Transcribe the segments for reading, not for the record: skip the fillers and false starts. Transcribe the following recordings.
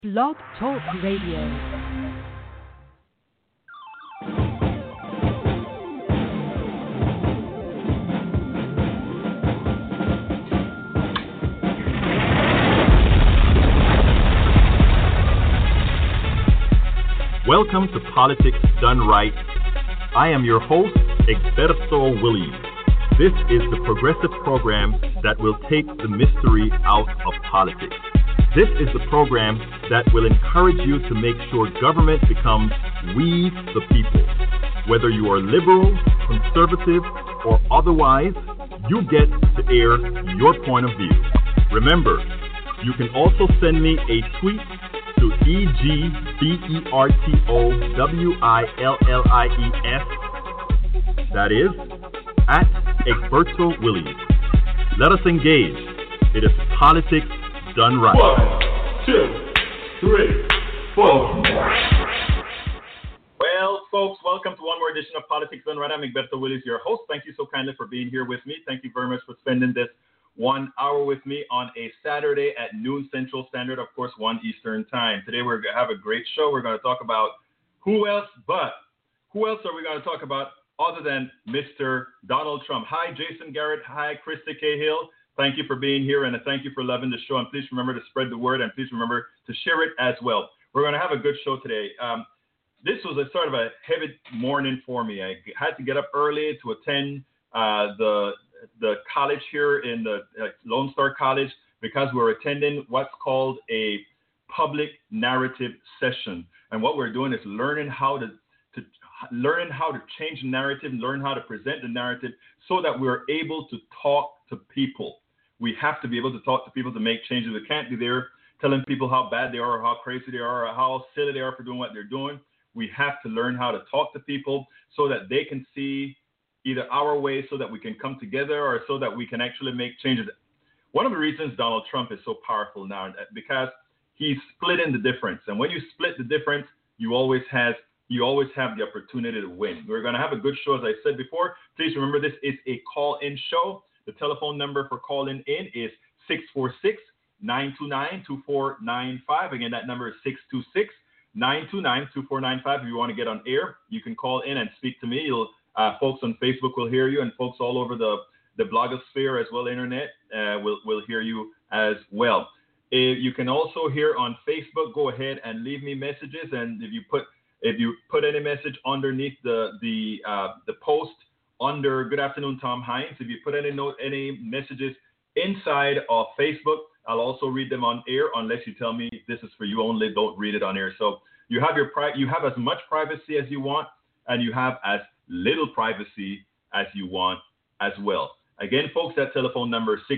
Blog Talk Radio. Welcome to Politics Done Right. I am your host, Egberto Willies. This is the progressive program that will take the mystery out of politics. This is the program that will encourage you to make sure government becomes we the people. Whether you are liberal, conservative, or otherwise, you get to air your point of view. Remember, you can also send me a tweet to EGBERTOWILLIES, that is, at Egberto Willies. Let us engage. It is politics done right. 1, 2, 3, 4. Well, folks, welcome to one more edition of Politics Done Right. I'm Egberto Willies, your host. Thank you so kindly for being here with me. Thank you very much for spending this 1 hour with me on a Saturday at noon Central Standard, of course, 1 Eastern Time. Today we're going to have a great show. We're going to talk about who else are we going to talk about other than Mr. Donald Trump? Hi, Jason Garrett. Hi, Krista Cahill. Thank you for being here, and thank you for loving the show. And please remember to spread the word, and please remember to share it as well. We're going to have a good show today. This was a sort of a heavy morning for me. I had to get up early to attend the college here in the Lone Star College because we're attending what's called a public narrative session. And what we're doing is learning how to change the narrative, learn how to present the narrative so that we're able to talk to people. We have to be able to talk to people to make changes. We can't be there telling people how bad they are or how crazy they are or how silly they are for doing what they're doing. We have to learn how to talk to people so that they can see either our way so that we can come together or so that we can actually make changes. One of the reasons Donald Trump is so powerful now because he's splitting the difference. And when you split the difference, you always have the opportunity to win. We're going to have a good show, as I said before. Please remember this is a call-in show. The telephone number for calling in is 646-929-2495. Again, that number is 626-929-2495. If you want to get on air, you can call in and speak to me. Folks on Facebook will hear you, and folks all over the blogosphere as well, internet, will hear you as well. You can also hear on Facebook. Go ahead and leave me messages, and if you put any message underneath the post under Good Afternoon Tom Hines, if you put any messages inside of Facebook, I'll also read them on air unless you tell me this is for you only. Don't read it on air. So you have as much privacy as you want, and you have as little privacy as you want as well. Again, folks, that telephone number is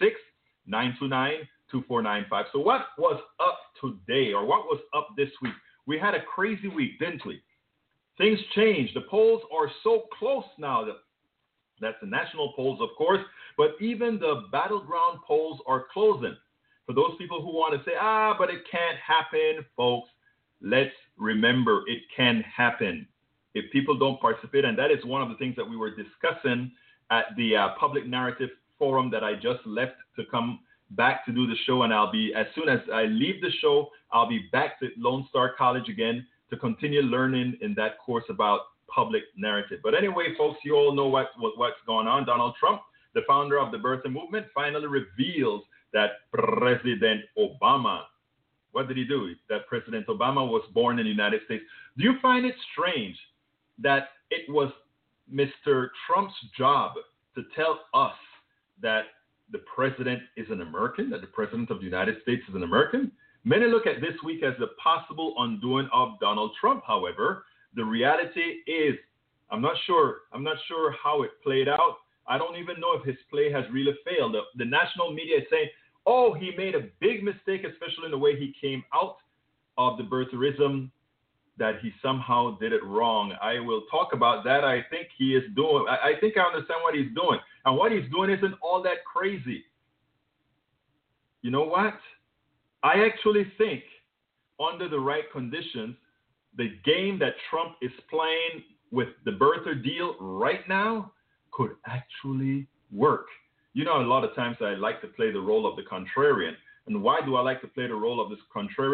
646-929-2495. So what was up today, or what was up this week? We had a crazy week, didn't we? Things changed. The polls are so close now. That's the national polls, of course, but even the battleground polls are closing. For those people who want to say, but it can't happen, folks, let's remember it can happen if people don't participate. And that is one of the things that we were discussing at the Public Narrative Forum that I just left to come back to do the show. And as soon as I leave the show, I'll be back to Lone Star College again to continue learning in that course about public narrative. But anyway, folks, you all know what's going on. Donald Trump, the founder of the birther movement, finally reveals that President Obama, what did he do? That President Obama was born in the United States. Do you find it strange that it was Mr. Trump's job to tell us that the president is an American, that the president of the United States is an American? Many look at this week as the possible undoing of Donald Trump. However, the reality is, I'm not sure how it played out. I don't even know if his play has really failed. The national media is saying, he made a big mistake, especially in the way he came out of the birtherism, that he somehow did it wrong. I will talk about that. I think I understand what he's doing. And what he's doing isn't all that crazy. You know what? I actually think under the right conditions, the game that Trump is playing with the birther deal right now could actually work. You know, a lot of times I like to play the role of the contrarian. And why do I like to play the role of this contrarian?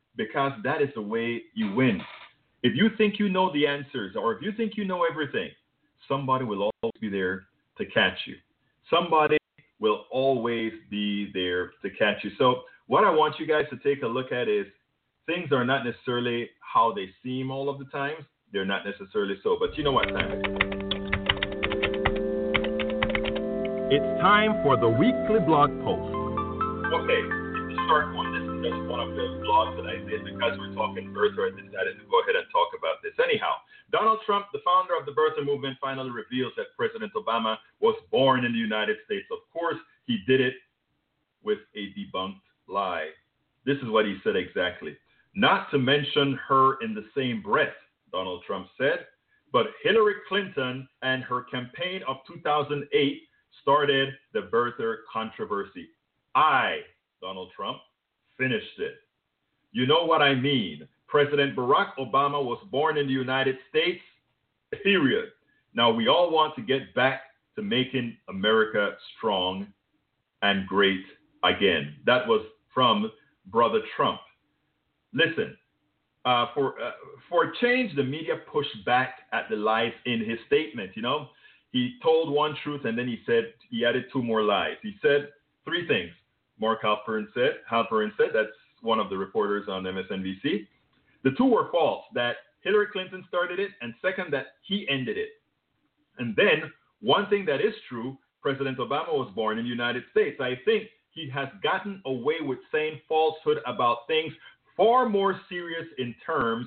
because that is the way you win. If you think you know the answers, or if you think you know everything, somebody will always be there to catch you. Somebody will always be there to catch you. So what I want you guys to take a look at is things are not necessarily how they seem all of the time. They're not necessarily so. But you know what time it is. It's time for the weekly blog post. Okay, it's a short one. This is just one of the blogs that I did because we're talking birther. I decided to go ahead and talk about this. Anyhow, Donald Trump, the founder of the birther movement, finally reveals that President Obama was born in the United States. Of course, he did it with a debunked lie. This is what he said exactly. Not to mention her in the same breath, Donald Trump said, but Hillary Clinton and her campaign of 2008 started the birther controversy. I, Donald Trump, finished it. You know what I mean. President Barack Obama was born in the United States, period. Now, we all want to get back to making America strong and great again. That was from Brother Trump. Listen, for change, the media pushed back at the lies in his statement. You know, he told one truth and then he added two more lies. He said three things. Mark Halperin said, that's one of the reporters on MSNBC. The two were false, that Hillary Clinton started it, and second, that he ended it. And then one thing that is true, President Obama was born in the United States. I think he has gotten away with saying falsehood about things far more serious in terms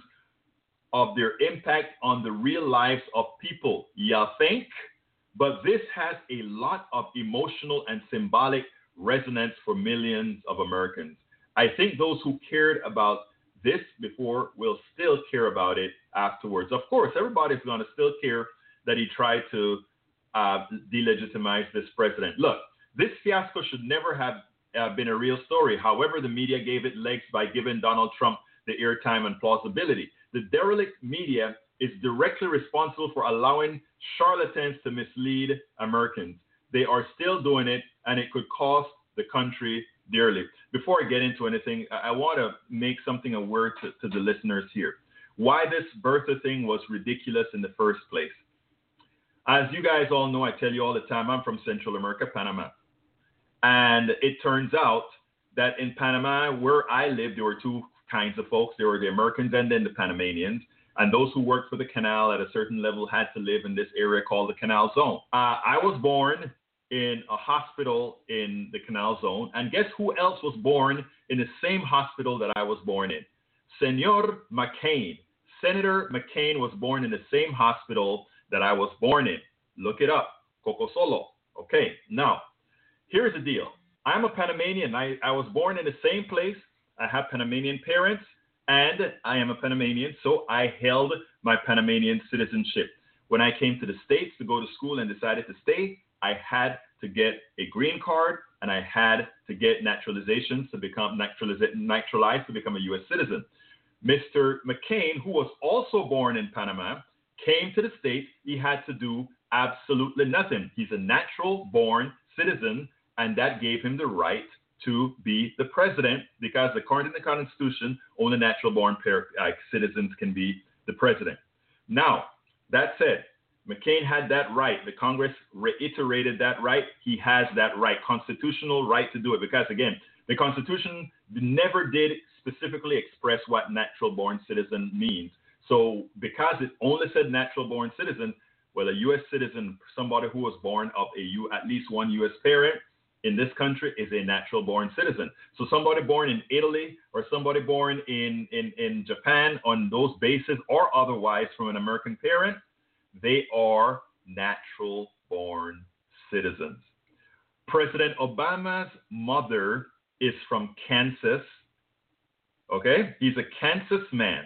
of their impact on the real lives of people. You think? But this has a lot of emotional and symbolic resonance for millions of Americans. I think those who cared about this before will still care about it afterwards. Of course, everybody's going to still care that he tried to delegitimize this president. Look, this fiasco should never have been a real story. However, the media gave it legs by giving Donald Trump the airtime and plausibility. The derelict media is directly responsible for allowing charlatans to mislead Americans. They are still doing it, and it could cost the country dearly. Before I get into anything, I want to make something aware to the listeners here. Why this birther thing was ridiculous in the first place. As you guys all know, I tell you all the time, I'm from Central America, Panama. And it turns out that in Panama, where I lived, there were two kinds of folks. There were the Americans and then the Panamanians. And those who worked for the canal at a certain level had to live in this area called the Canal Zone. I was born in a hospital in the Canal Zone. And guess who else was born in the same hospital that I was born in? Senor McCain. Senator McCain was born in the same hospital that I was born in. Look it up. Cocosolo. Okay, now, here's the deal. I'm a Panamanian. I was born in the same place. I have Panamanian parents, and I am a Panamanian, so I held my Panamanian citizenship. When I came to the States to go to school and decided to stay, I had to get a green card, and I had to get naturalization to become naturalized to become a U.S. citizen. Mr. McCain, who was also born in Panama, came to the States. He had to do absolutely nothing. He's a natural-born citizen, and that gave him the right to be the president because according to the Constitution, only natural-born citizens can be the president. Now, that said, McCain had that right. The Congress reiterated that right. He has that right, constitutional right to do it because, again, the Constitution never did specifically express what natural-born citizen means. So because it only said natural-born citizen, well, a U.S. citizen, somebody who was born of at least one U.S. parent in this country is a natural-born citizen. So somebody born in Italy or somebody born in Japan on those bases or otherwise from an American parent, they are natural-born citizens. President Obama's mother is from Kansas. Okay? He's a Kansas man.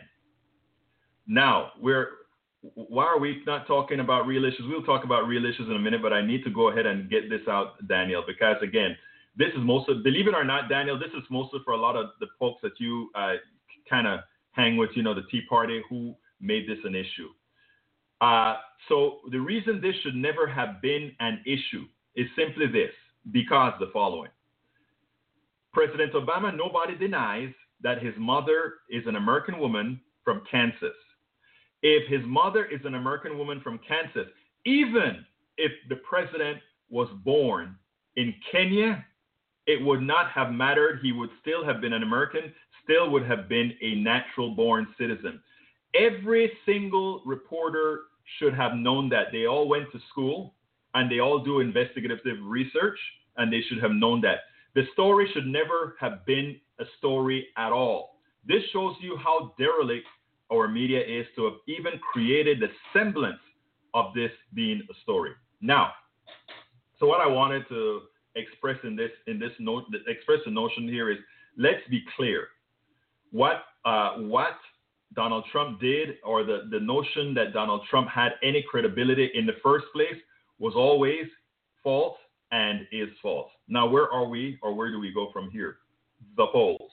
Now, why are we not talking about real issues? We'll talk about real issues in a minute, but I need to go ahead and get this out, Daniel, because, again, this is mostly, believe it or not, Daniel, this is mostly for a lot of the folks that you kind of hang with, the Tea Party who made this an issue. So the reason this should never have been an issue is simply this, because the following. President Obama, nobody denies, that his mother is an American woman from Kansas. If his mother is an American woman from Kansas, even if the president was born in Kenya, it would not have mattered. He would still have been an American, still would have been a natural-born citizen. Every single reporter should have known that. They all went to school, and they all do investigative research, and they should have known that. The story should never have been a story at all. This shows you how derelict our media is to have even created the semblance of this being a story. Now, so what I wanted to express in this note, express the notion here is, let's be clear. What Donald Trump did, or the notion that Donald Trump had any credibility in the first place, was always false and is false. Now, where are we, or where do we go from here? The polls.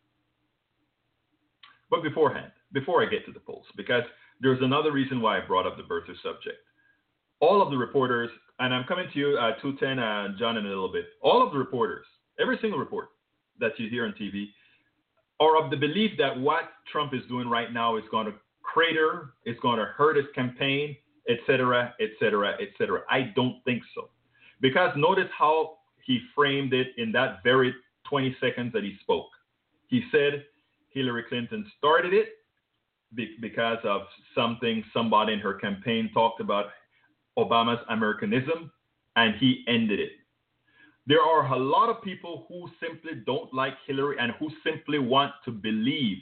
But before I get to the polls, because there's another reason why I brought up the birther subject. All of the reporters, and I'm coming to you, 210, John, in a little bit. All of the reporters, every single report that you hear on TV, are of the belief that what Trump is doing right now is going to crater, it's going to hurt his campaign, etc., etc., etc. I don't think so. Because notice how he framed it in that very 20 seconds that he spoke. He said Hillary Clinton started it because of something somebody in her campaign talked about, Obama's Americanism, and he ended it. There are a lot of people who simply don't like Hillary and who simply want to believe.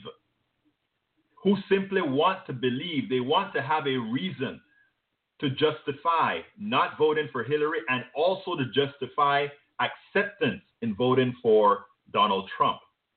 They want to have a reason to justify not voting for Hillary, and also to justify acceptance in voting for Donald Trump.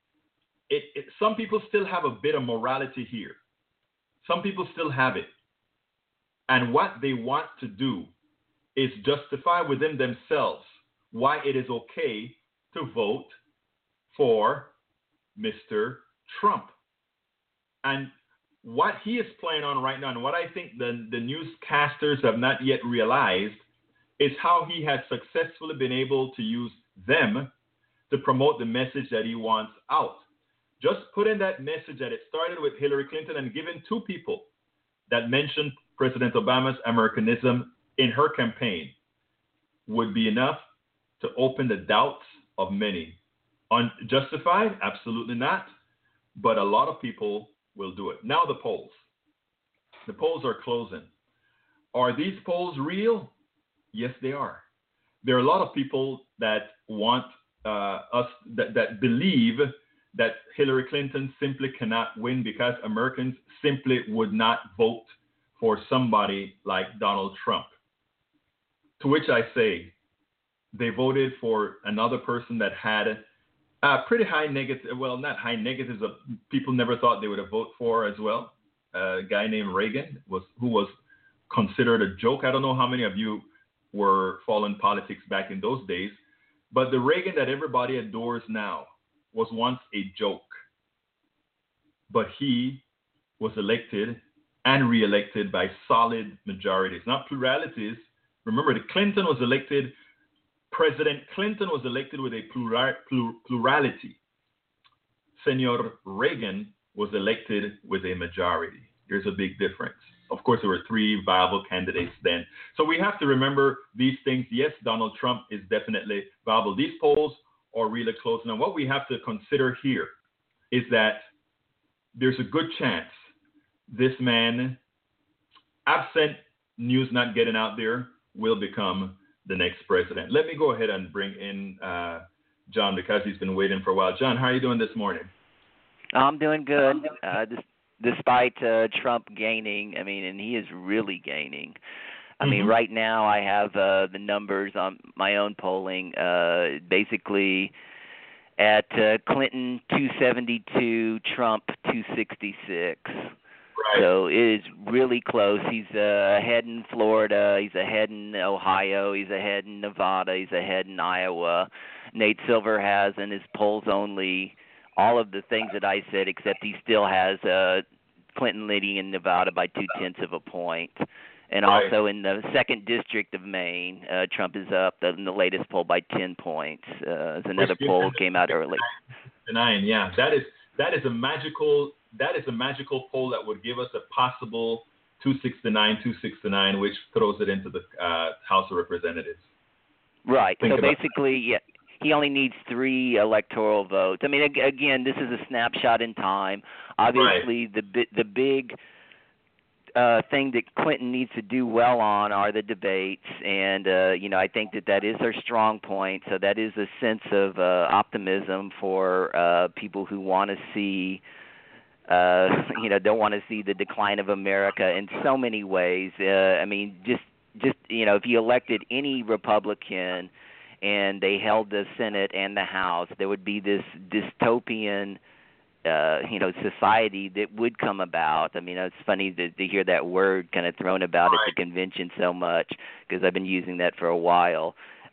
Some people still have a bit of morality here. Some people still have it. And what they want to do is justify within themselves why it is okay to vote for Mr. Trump. And what he is playing on right now, and what I think the newscasters have not yet realized, is how he has successfully been able to use them to promote the message that he wants out. Just put in that message that it started with Hillary Clinton, and given two people that mentioned President Obama's Americanism in her campaign would be enough to open the doubts of many. Unjustified? Absolutely not. But a lot of people will do it. Now the polls. The polls are closing. Are these polls real? Yes, they are. There are a lot of people that want that believe that Hillary Clinton simply cannot win because Americans simply would not vote for somebody like Donald Trump. To which I say, they voted for another person that had pretty high negative, well, not high negatives, of people never thought they would have voted for as well. A guy named Reagan, who was considered a joke. I don't know how many of you were following politics back in those days, but the Reagan that everybody adores now was once a joke. But he was elected and reelected by solid majorities, not pluralities. Remember, President Clinton was elected with a plurality. Senor Reagan was elected with a majority. There's a big difference. Of course, there were three viable candidates then. So we have to remember these things. Yes, Donald Trump is definitely viable. These polls are really close. Now, what we have to consider here is that there's a good chance this man, absent news not getting out there, will become the next president. Let me go ahead and bring in John, because he's been waiting for a while. John, how are you doing this morning? I'm doing good. Despite Trump gaining, and he is really gaining. Right now I have the numbers on my own polling, basically at Clinton 272, Trump 266. Right. So it is really close. He's ahead in Florida. He's ahead in Ohio. He's ahead in Nevada. He's ahead in Iowa. Nate Silver has in his polls only all of the things that I said, except he still has Clinton leading in Nevada by 0.2 of a point. And also in the 2nd District of Maine, Trump is up in the latest poll by 10 points. Another poll came out early. 9, yeah. That that is a magical poll that would give us a possible 269, which throws it into the House of Representatives. Right. Think so about basically, yeah, he only needs 3 electoral votes. I mean, again, this is a snapshot in time. Obviously, the big thing that Clinton needs to do well on are the debates, and I think that is her strong point. So that is a sense of optimism for people who want to see, don't want to see the decline of America in so many ways. I mean, just if you elected any Republican and they held the Senate and the House, there would be this dystopian society that would come about. I mean, it's funny to hear that word kind of thrown about at the convention so much, because I've been using that for a while.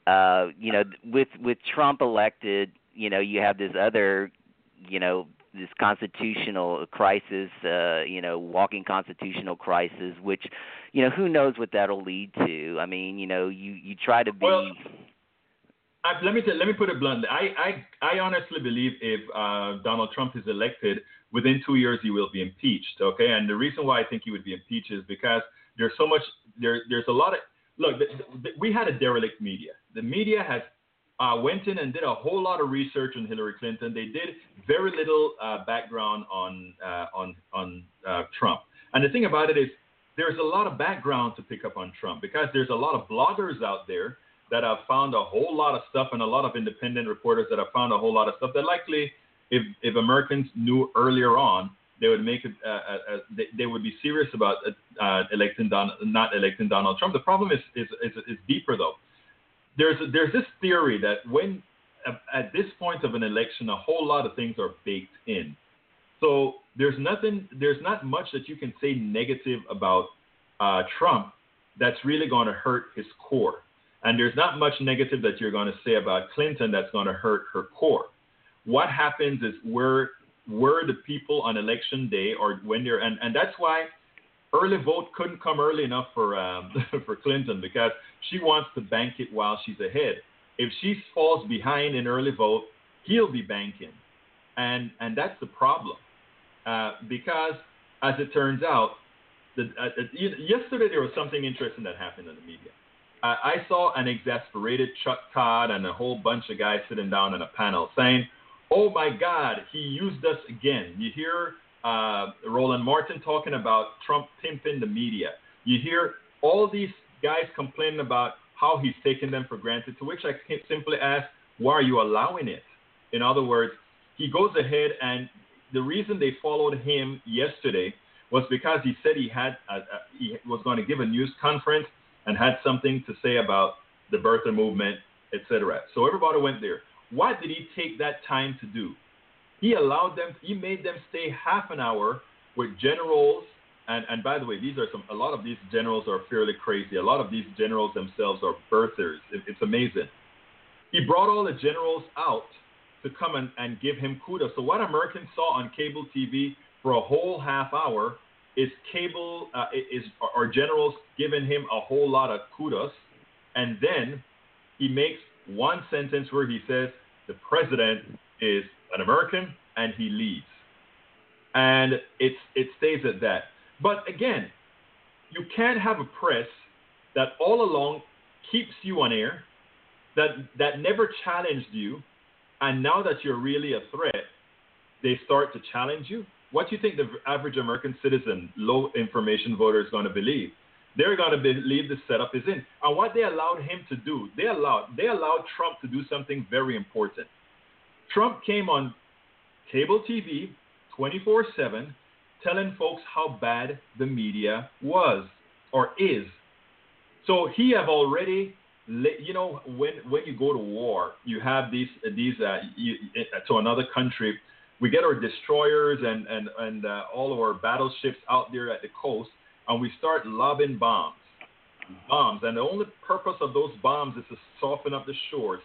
With Trump elected, you have this other, this constitutional crisis, walking constitutional crisis, which, who knows what that'll lead to. I mean, you try to be. Well, let me put it bluntly. I honestly believe if Donald Trump is elected, within 2 years he will be impeached. Okay, and the reason why I think he would be impeached is because there's so much. There's a lot of look. We had a derelict media. The media has went in and did a whole lot of research on Hillary Clinton. They did very little background on Trump. And the thing about it is, there's a lot of background to pick up on Trump, because there's a lot of bloggers out there that have found a whole lot of stuff, and a lot of independent reporters that have found a whole lot of stuff that likely, if Americans knew earlier on, they would make it. They would be serious about not electing Donald Trump. The problem is deeper though. There's this theory that when at this point of an election, a whole lot of things are baked in. So there's not much that you can say negative about Trump that's really going to hurt his core. And there's not much negative that you're going to say about Clinton that's going to hurt her core. What happens is where the people on election day, or when they're, and that's why early vote couldn't come early enough for Clinton, because she wants to bank it while she's ahead. If she falls behind in early vote, he'll be banking. And that's the problem. Because as it turns out, yesterday there was something interesting that happened in the media. I saw an exasperated Chuck Todd and a whole bunch of guys sitting down in a panel saying, "Oh my God, he used us again." You hear Roland Martin talking about Trump pimping the media. You hear all these guys complaining about how he's taking them for granted, to which I simply ask, why are you allowing it? In other words, he goes ahead, and the reason they followed him yesterday was because he said he was going to give a news conference and had something to say about the birther movement, etc. So everybody went there. What did he take that time to do? He made them stay half an hour with generals, and by the way, a lot of these generals are fairly crazy. A lot of these generals themselves are birthers. It's amazing. He brought all the generals out to come and give him kudos. So what Americans saw on cable TV for a whole half hour is our generals giving him a whole lot of kudos, and then he makes one sentence where he says the president is an American, and he leaves, and it stays at that. But again, you can't have a press that all along keeps you on air, that never challenged you, and now that you're really a threat, they start to challenge you. What do you think the average American citizen, low information voter, is going to believe? They're going to believe the setup is in. And what they allowed him to do, they allowed Trump to do something very important. Trump came on cable TV 24/7 telling folks how bad the media was or is. So he have already, when you go to war, you have these to another country. We get our destroyers and all of our battleships out there at the coast, and we start lobbing bombs. And the only purpose of those bombs is to soften up the shore,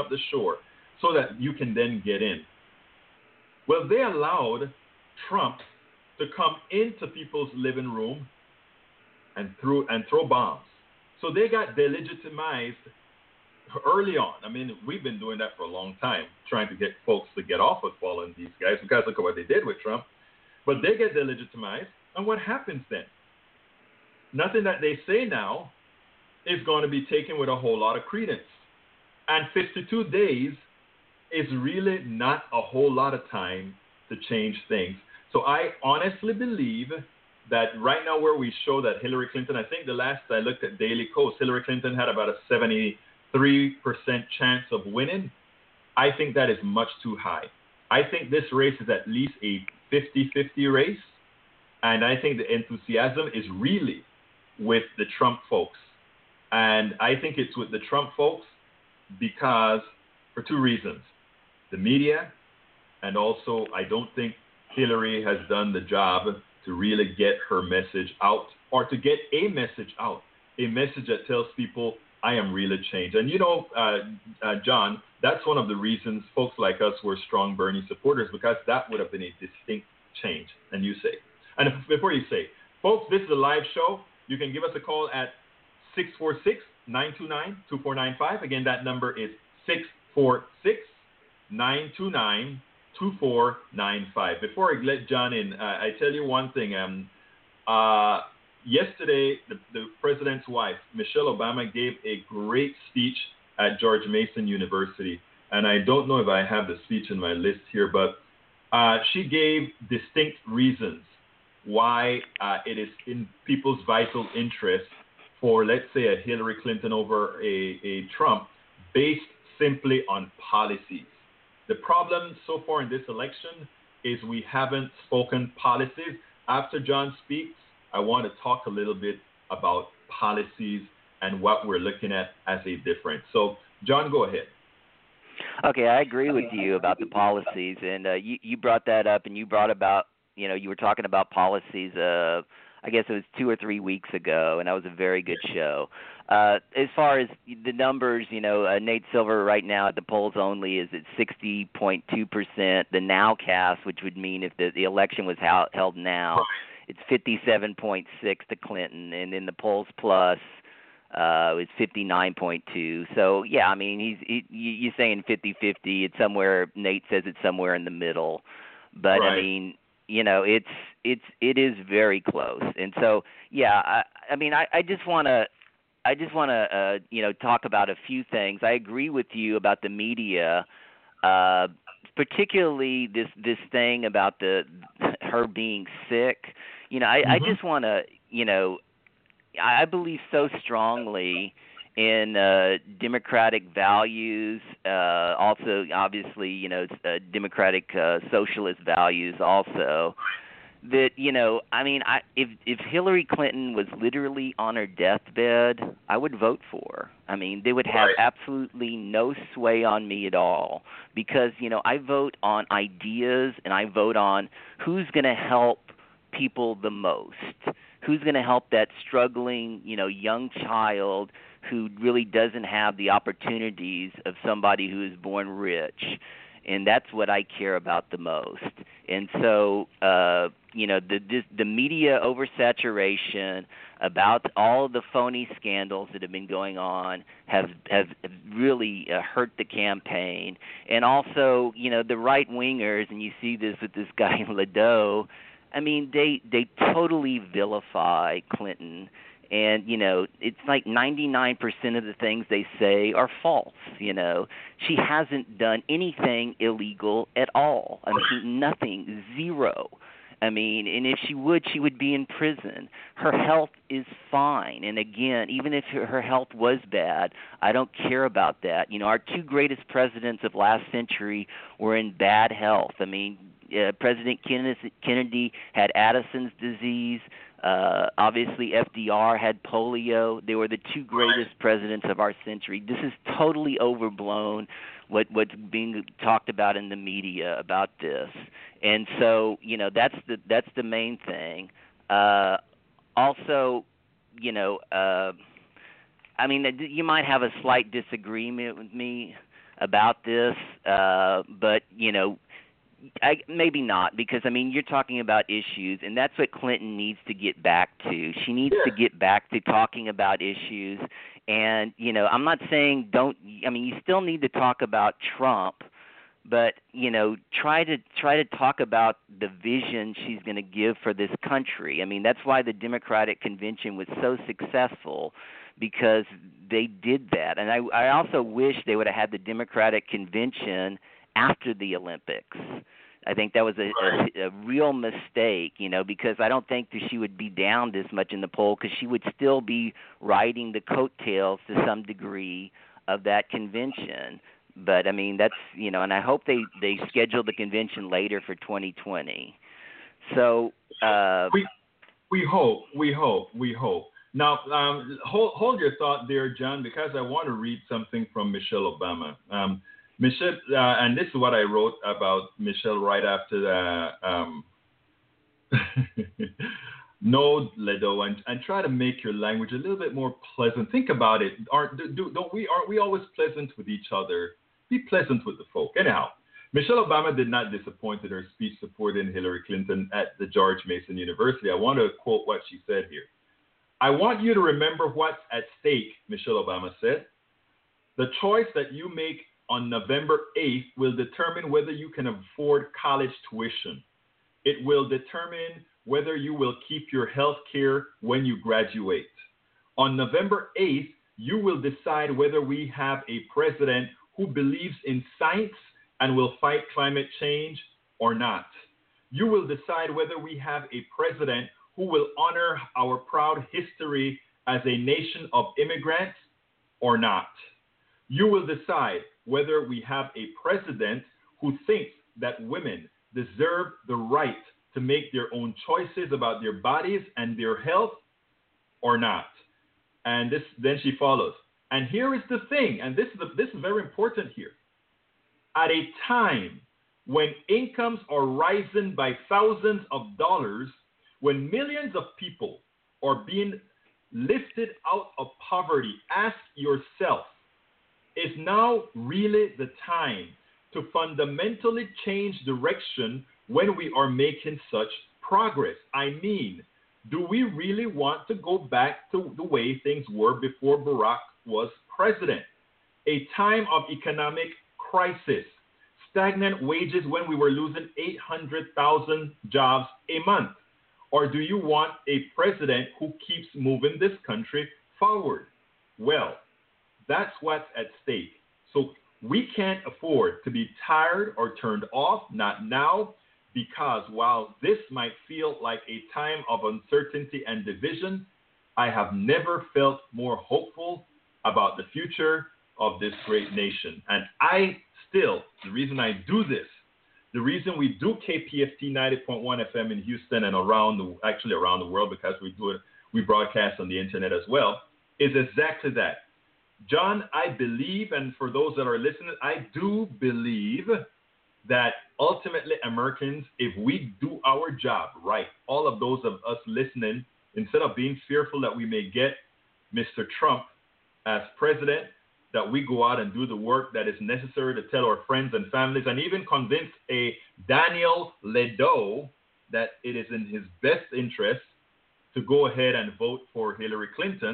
so that you can then get in. Well, they allowed Trump to come into people's living room and throw bombs. So they got delegitimized early on. I mean, we've been doing that for a long time, trying to get folks to get off of following these guys because look at what they did with Trump. But they get delegitimized, and what happens then? Nothing that they say now is going to be taken with a whole lot of credence. And 52 days is really not a whole lot of time to change things. So I honestly believe that right now where we show that Hillary Clinton, I think the last I looked at Daily Kos, Hillary Clinton had about a 73% chance of winning. I think that is much too high. I think this race is at least a 50-50 race. And I think the enthusiasm is really with the Trump folks. And I think it's with the Trump folks because for two reasons. The media, and also I don't think Hillary has done the job to really get her message out, or to get a message out, a message that tells people, I am really changed. And you know, John, that's one of the reasons folks like us were strong Bernie supporters, because that would have been a distinct change. And you say. And before you say, folks, this is a live show. You can give us a call at 646-929-2495. Again, that number is 646-929-2495. Before I let John in, I tell you one thing. Yesterday, the president's wife, Michelle Obama, gave a great speech at George Mason University. And I don't know if I have the speech in my list here, but she gave distinct reasons why it is in people's vital interest for, let's say, a Hillary Clinton over a Trump, based simply on policies. The problem so far in this election is we haven't spoken policies. After John speaks, I want to talk a little bit about policies and what we're looking at as a difference. So, John, go ahead. Okay, I agree with you about the policies, and you brought that up, and you brought about, you were talking about policies, I guess it was 2 or 3 weeks ago, and that was a very good show. As far as the numbers, Nate Silver right now at the polls only is at 60.2%. The nowcast, which would mean if the election was held now, it's 57.6 to Clinton, and then the polls plus is 59.2. So yeah, I mean you're saying 50-50. It's somewhere. Nate says it's somewhere in the middle, but right. I mean it is very close. And so yeah, I mean I just want to talk about a few things. I agree with you about the media, particularly this thing about her being sick. I just want to I believe so strongly in democratic values, also obviously, democratic socialist values also, that, I mean, if Hillary Clinton was literally on her deathbed, I would vote for her. I mean, they would have absolutely no sway on me at all because, I vote on ideas and I vote on who's going to help people the most. Who's going to help that struggling, young child who really doesn't have the opportunities of somebody who is born rich? And that's what I care about the most. And so, the media oversaturation about all of the phony scandals that have been going on have really hurt the campaign. And also, the right-wingers, and you see this with this guy Ledo, I mean, they totally vilify Clinton, and it's like 99% of the things they say are false. She hasn't done anything illegal at all. I mean, nothing, zero. I mean, and if she would be in prison. Her health is fine, and again, even if her health was bad, I don't care about that. Our two greatest presidents of last century were in bad health. I mean, President Kennedy had Addison's disease. Obviously, FDR had polio. They were the two greatest presidents of our century. This is totally overblown, what's being talked about in the media about this. And so, that's the main thing. Also, I mean, you might have a slight disagreement with me about this, but maybe not, because, I mean, you're talking about issues, and that's what Clinton needs to get back to. She needs to get back to talking about issues. And, you know, I'm not saying you still need to talk about Trump, but, you know, try to talk about the vision she's going to give for this country. I mean, that's why the Democratic convention was so successful, because they did that. And I also wish they would have had the Democratic convention after the Olympics. I think that was a real mistake, you know, because I don't think that she would be down this much in the poll, because she would still be riding the coattails to some degree of that convention. But, I mean, that's, you know, and I hope they schedule the convention later for 2020. So we hope. Now, hold your thought there, John, because I want to read something from Michelle Obama. Michelle, and this is what I wrote about Michelle right after the no, Ledo, and try to make your language a little bit more pleasant. Think about it. Aren't we always pleasant with each other? Be pleasant with the folk. Anyhow, Michelle Obama did not disappoint in her speech supporting Hillary Clinton at the George Mason University. I want to quote what she said here. "I want you to remember what's at stake," Michelle Obama said. "The choice that you make on November 8th will determine whether you can afford college tuition. It will determine whether you will keep your health care when you graduate. On November 8th, you will decide whether we have a president who believes in science and will fight climate change or not. You will decide whether we have a president who will honor our proud history as a nation of immigrants or not. You will decide whether we have a president who thinks that women deserve the right to make their own choices about their bodies and their health or not." And then she follows. "And here is the thing," and this is very important here. "At a time when incomes are rising by thousands of dollars, when millions of people are being lifted out of poverty, ask yourself, is now really the time to fundamentally change direction when we are making such progress? I mean, do we really want to go back to the way things were before Barack was president? A time of economic crisis, stagnant wages when we were losing 800,000 jobs a month? Or do you want a president who keeps moving this country forward? Well, that's what's at stake. So we can't afford to be tired or turned off, not now, because while this might feel like a time of uncertainty and division, I have never felt more hopeful about the future of this great nation. And the reason I do this, the reason we do KPFT 90.1 FM in Houston and around the world, because we broadcast on the internet as well, is exactly that. John, I believe, and for those that are listening, I do believe that ultimately Americans, if we do our job right, all of those of us listening, instead of being fearful that we may get Mr. Trump as president, that we go out and do the work that is necessary to tell our friends and families and even convince a Daniel Ledo that it is in his best interest to go ahead and vote for Hillary Clinton,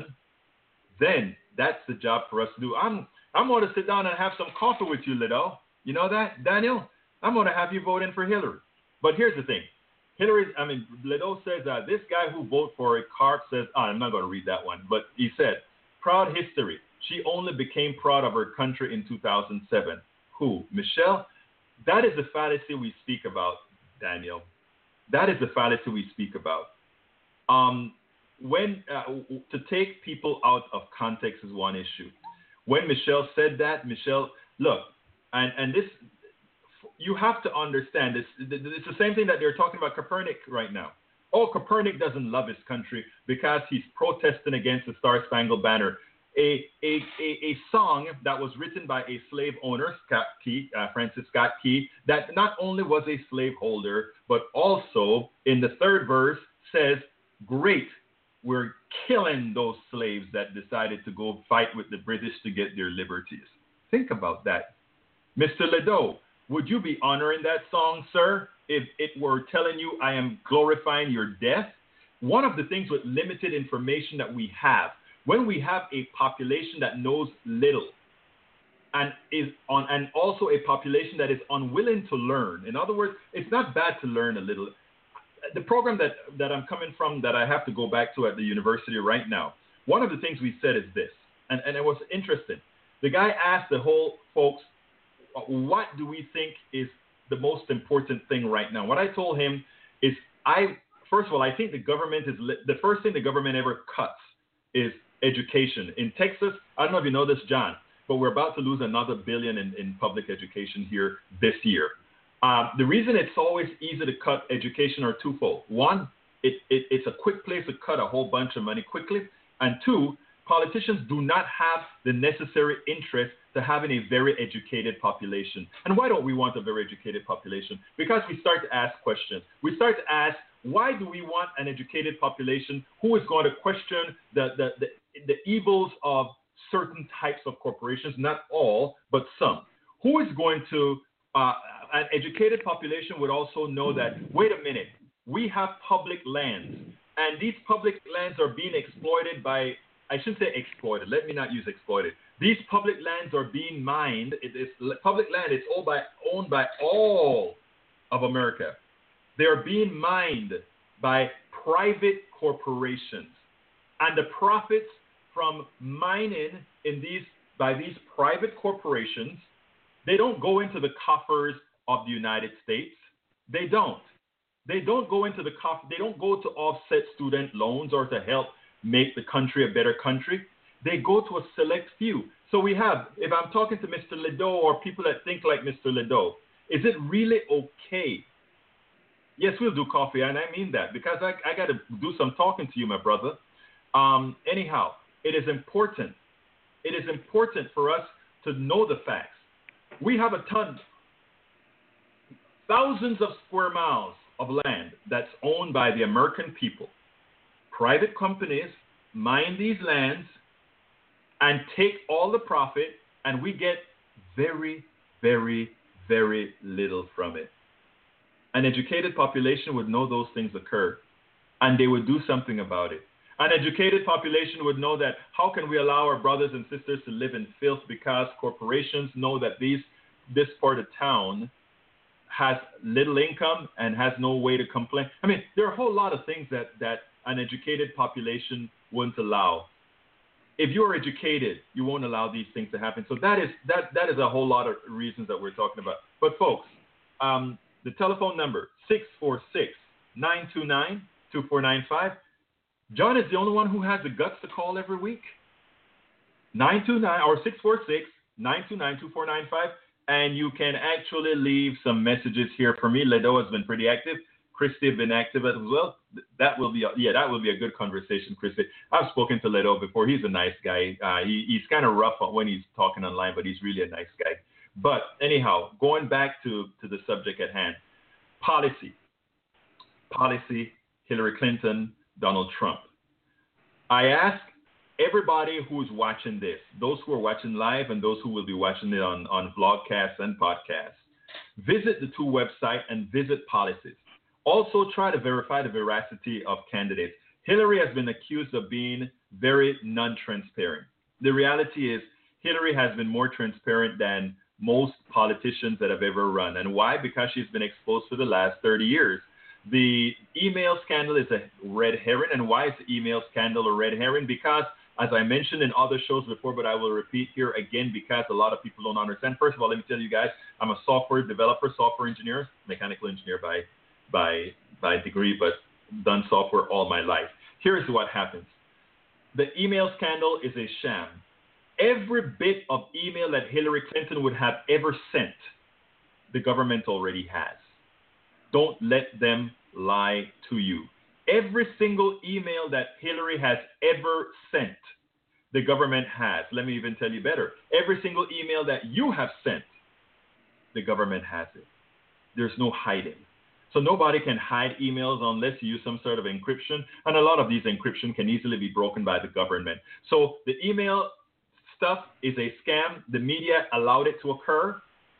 then that's the job for us to do. I'm going to sit down and have some coffee with you, Ledo. You know that, Daniel? I'm going to have you vote in for Hillary. But here's the thing. Ledo says that this guy who voted for a CARP says, I'm not going to read that one, but he said, proud history. She only became proud of her country in 2007. Who? Michelle? That is the fallacy we speak about, Daniel. That is the fallacy we speak about. To take people out of context is one issue. When Michelle said that, look, and this, you have to understand this. It's the same thing that they're talking about Copernic right now. Oh, Copernic doesn't love his country because he's protesting against the Star-Spangled Banner. A song that was written by a slave owner, Francis Scott Key, that not only was a slaveholder, but also in the third verse says, great, we're killing those slaves that decided to go fight with the British to get their liberties. Think about that. Mr. Ledo, would you be honoring that song, sir, if it were telling you, I am glorifying your death? One of the things with limited information that we have, when we have a population that knows little and also a population that is unwilling to learn. In other words, it's not bad to learn a little. The program that I'm coming from, that I have to go back to at the university right now, one of the things we said is this, and it was interesting. The guy asked the whole folks, what do we think is the most important thing right now? What I told him is, first of all, I think the first thing the government ever cuts is education. In Texas, I don't know if you know this, John, but we're about to lose another $1 billion in public education here this year. The reason it's always easy to cut education are twofold. One, it's a quick place to cut a whole bunch of money quickly. And two, politicians do not have the necessary interest to having a very educated population. And why don't we want a very educated population? Because we start to ask questions. We start to ask, why do we want an educated population who is going to question the evils of certain types of corporations? Not all, but some. Who is going to, an educated population would also know that, wait a minute, we have public lands, and these public lands are being exploited by, I shouldn't say exploited, let me not use exploited. These public lands are being mined. It is public land. It's owned by all of America. They are being mined by private corporations. And the profits from mining by these private corporations, they don't go into the coffers of the United States. They don't. They don't go into the coffer. They don't go to offset student loans or to help make the country a better country. They go to a select few. So we have, if I'm talking to Mr. Ledo or people that think like Mr. Ledo, is it really okay? Yes, we'll do coffee, and I mean that, because I got to do some talking to you, my brother. Anyhow, it is important. It is important for us to know the facts. We have thousands of square miles of land that's owned by the American people. Private companies mine these lands and take all the profit, and we get very, very, very little from it. An educated population would know those things occur, and they would do something about it. An educated population would know that how can we allow our brothers and sisters to live in filth because corporations know that this part of town has little income and has no way to complain. I mean, there are a whole lot of things that an educated population wouldn't allow. If you're educated, you won't allow these things to happen. So that is a whole lot of reasons that we're talking about. But folks, the telephone number, 646-929-2495. John is the only one who has the guts to call every week. 929 or 646-929-2495. And you can actually leave some messages here for me. Ledo has been pretty active. Christy has been active as well. That will be a good conversation, Christy. I've spoken to Ledo before. He's a nice guy. He's kind of rough when he's talking online, but he's really a nice guy. But anyhow, going back to the subject at hand, policy, Hillary Clinton, Donald Trump. I ask everybody who's watching this, those who are watching live and those who will be watching it on vlogcasts and podcasts, visit the two websites and visit policies. Also, try to verify the veracity of candidates. Hillary has been accused of being very non-transparent. The reality is Hillary has been more transparent than most politicians that have ever run. And why? Because she's been exposed for the last 30 years. The email scandal is a red herring. And why is the email scandal a red herring? Because, as I mentioned in other shows before, but I will repeat here again because a lot of people don't understand. First of all, let me tell you guys, I'm a software developer, software engineer, mechanical engineer by degree, but done software all my life. Here's what happens. The email scandal is a sham. Every bit of email that Hillary Clinton would have ever sent, the government already has. Don't let them lie to you. Every single email that Hillary has ever sent, the government has. Let me even tell you better. Every single email that you have sent, the government has it. There's no hiding. So nobody can hide emails unless you use some sort of encryption. And a lot of these encryption can easily be broken by the government. So the email stuff is a scam. The media allowed it to occur.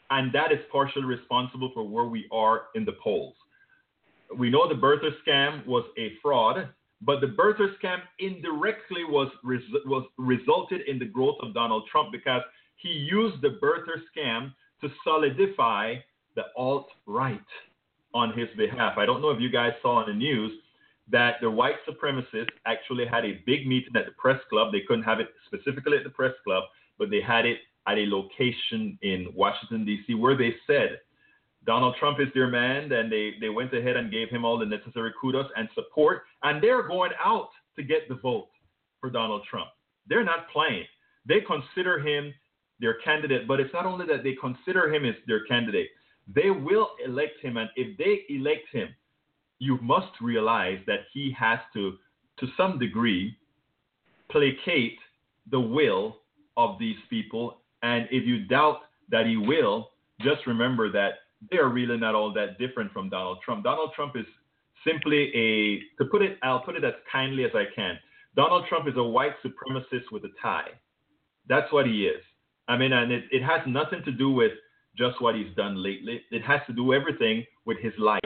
and that is partially responsible for where we are in the polls. We know the birther scam was a fraud, but the birther scam indirectly resulted in the growth of Donald Trump because he used the birther scam to solidify the alt-right on his behalf. I don't know if you guys saw on the news that the white supremacists actually had a big meeting at the press club. They couldn't have it specifically at the press club, but they had it at a location in Washington, D.C., where they said Donald Trump is their man, and they went ahead and gave him all the necessary kudos and support, and they're going out to get the vote for Donald Trump. They're not playing. They consider him their candidate, but it's not only that they consider him as their candidate. They will elect him, and if they elect him, you must realize that he has to some degree, placate the will of these people. And if you doubt that he will, just remember that they are really not all that different from Donald Trump. Donald Trump is simply I'll put it as kindly as I can. Donald Trump is a white supremacist with a tie. That's what he is. I mean, and it has nothing to do with just what he's done lately. It has to do everything with his life.